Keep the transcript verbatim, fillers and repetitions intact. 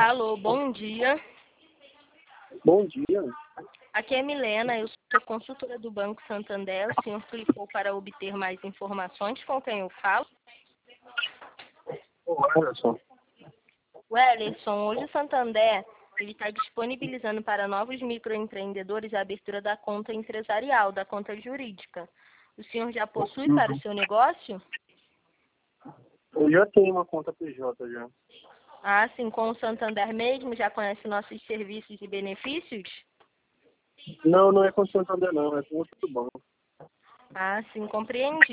Alô, bom dia. Bom dia. Aqui é Milena, eu sou consultora do Banco Santander. O senhor clicou para obter mais informações. Com quem eu falo? Olha só. Wellerson, hoje o Santander ele está disponibilizando para novos microempreendedores a abertura da conta empresarial, da conta jurídica. O senhor já possui para o seu negócio? Eu já tenho uma conta P J já. Ah, sim, com o Santander mesmo? Já conhece nossos serviços e benefícios? Não, não é com o Santander não, é com outro banco. Ah, sim, compreendi.